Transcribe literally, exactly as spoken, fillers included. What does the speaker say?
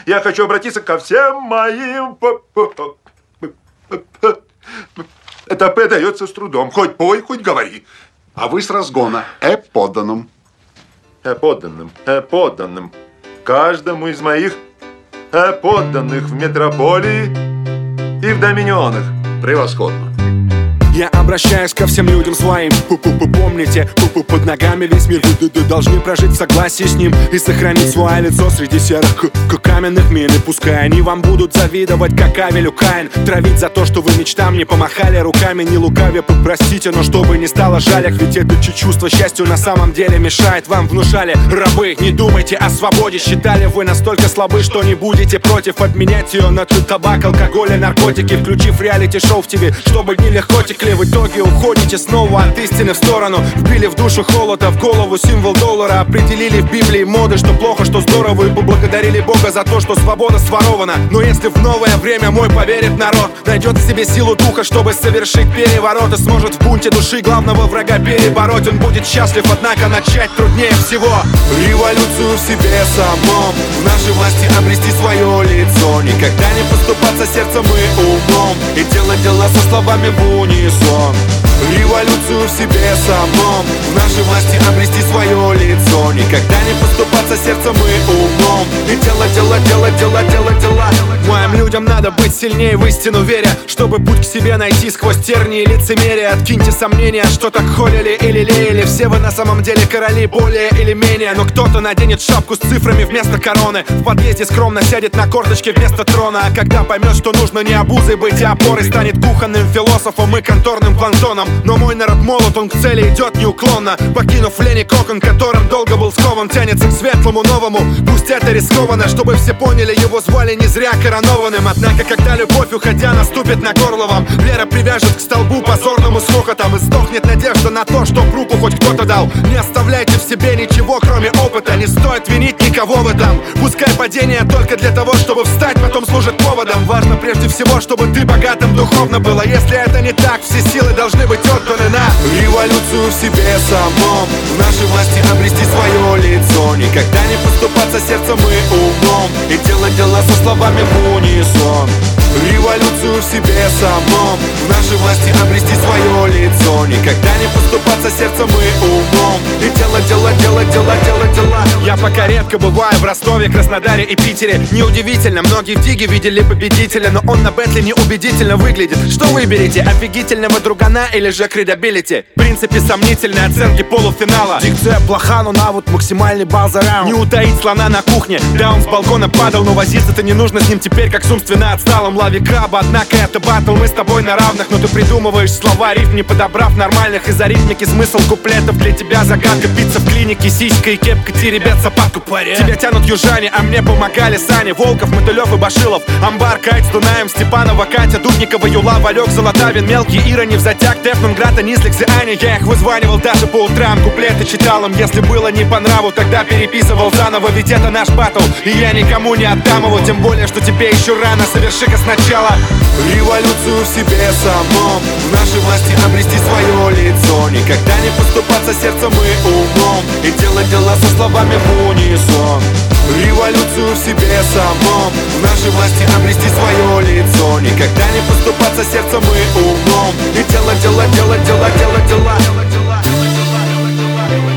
Я хочу обратиться ко всем моим... Это П дается с трудом. Хоть пой, хоть говори. А вы с разгона. Э подданным. Э подданным, э подданным. Каждому из моих э подданных в метрополии и в доминионах. Превосходно. Я обращаюсь ко всем людям своим. Пу-пу-пу, помните, пу-пу, под ногами весь мир. Вы должны прожить в согласии с ним и сохранить свое лицо среди серых к каменных мин. И пускай они вам будут завидовать, как Авелю Каин, травить за то, что вы мечтам не помахали руками. Не лукавя, попростите, но чтобы не стало жалях. Ведь это чувство счастью на самом деле мешает. Вам внушали рабы, не думайте о свободе. Считали вы настолько слабы, что не будете против обменять ее на табак, алкоголь и наркотики. Включив реалити-шоу в ТВ, чтобы дни легко текли. В итоге уходите снова от истины в сторону. Вбили в душу холода, в голову символ доллара. Определили в Библии моды, что плохо, что здорово. И поблагодарили Бога за то, что свобода сворована. Но если в новое время мой поверит народ, найдет в себе силу духа, чтобы совершить переворот, и сможет в бунте души главного врага перебороть. Он будет счастлив, однако начать труднее всего. Революцию в себе самом, в нашей власти обрести свое лицо. Никогда не поступаться сердцем и умом, и делать дела со словами в унисон. Революцию в себе самом, в нашей власти обрести свое лицо. Никогда не поступаться сердцем и умом, и делать, делать, делать, делать, делать дела. Моим людям надо быть сильнее в истину веря, чтобы путь к себе найти сквозь тернии и лицемерие. Откиньте сомнения, что так холили или леяли. Все вы на самом деле короли более или менее. Но кто-то наденет шапку с цифрами вместо короны, в подъезде скромно сядет на корточке вместо трона. А когда поймет, что нужно не обузой быть, а опорой, станет кухонным философом и конторным планктоном. Но мой народ молод, он к цели идет неуклонно, покинув в лени кокон, которым долго был скован. Тянется к светлому новому, пусть это рискованно, чтобы все поняли, его звали не зря коронованным. Однако, когда любовь, уходя, наступит на горло вам, вера привяжет к столбу позорному с хохотом, и сдохнет надежда на то, что в руку хоть кто-то дал. Не оставляйте в себе ничего, кроме опыта, не стоит винить никого в этом. Пускай падение только для того, чтобы встать, потом служит поводом. Важно прежде всего, чтобы ты богатым духовно был. А если это не так, все силы должны быть отданы на революцию в себе самом, в нашей власти обрести свое лицо. Никогда не поступаться сердцем и умом, и делать дела со словами в унисон. Революцию в себе самом, в нашей власти обрести свое лицо. Никогда не поступаться сердцем и умом, и делать, делать, делать, делать, делать дела. Я пока редко бываю в Ростове, Краснодаре и Питере. Неудивительно, многие в Диге видели победителя, но он на бэтле неубедительно выглядит. Что выберете, офигительного другана или же кредабилити? В принципе, сомнительные оценки полуфинала. Дикция плоха, но навык максимальный балл за раунд. Не утаить слона на кухне, да он с балкона падал, но возиться-то не нужно с ним теперь, как с умственно отсталым лави краба. Однако это баттл, мы с тобой на равных, но ты придумываешь слова, рифм не подобрав нормальных. Из-за ритмики смысл куплетов для тебя загадка. Пицца в клинике, сиська и кепка, те ребят сапатку паря. Тебя тянут южане, а мне помогали Сани, Волков, Мотылев и Башилов. Амбар, Кайт с Дунаем, Степанова, Катя, Дудникова, Юла, Валек, Золотавин, Мелкий, Ира, Невзатяк, Тефнон, Грата, Низлик, Аня. Я их вызванивал даже по утрам, куплеты читал им. Если было не по нраву, тогда переписывал заново. Ведь это наш баттл, и я никому не отдам его. Тем более, что тебе еще рано, соверши-ка сначала революцию в себе самом, в нашей власти обрести свое лицо. Никогда не поступаться сердцем и умом, и делать дела со словами в унисон. Революцию в себе самом, в нашей власти обрести свое лицо. Никогда не поступаться сердцем и умом, и делать, делать, делать, делать, делать дела.